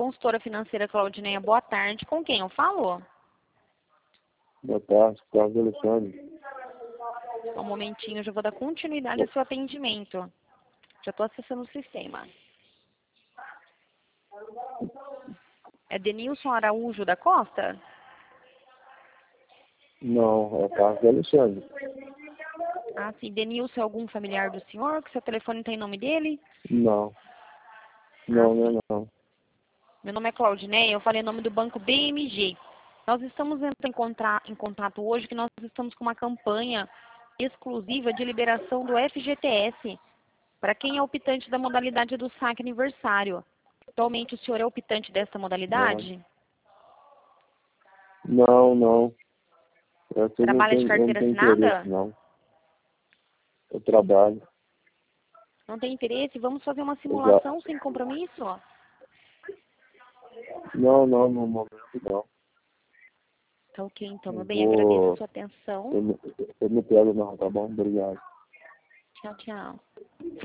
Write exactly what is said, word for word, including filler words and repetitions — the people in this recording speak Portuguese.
consultora financeira Claudineia, boa tarde. Com quem eu falo? Boa tarde, Carlos Alexandre. Só um momentinho, eu já vou dar continuidade ao seu atendimento. Já estou acessando o sistema. É Denilson Araújo da Costa? Não, é Carlos Alexandre. Ah, sim. Denilson é algum familiar do senhor? Que seu telefone tem nome dele? Não. Não, não é não. Meu nome é Claudineia, eu falei em nome do Banco B M G. Nós estamos entrando em, contra, em contato hoje que nós estamos com uma campanha exclusiva de liberação do F G T S para quem é optante da modalidade do saque aniversário. Atualmente o senhor é optante dessa modalidade? Não, não. Eu não Trabalha de tenho, eu não carteira tenho assinada? interesse, não. Eu trabalho. Não tem interesse? Vamos fazer uma Exato. simulação sem compromisso? Não, não, no momento não. Tá ok, então, meu Eu bem. Agradeço a vou... sua atenção. Eu não, eu não quero não, tá bom? Obrigado. Tchau, tchau.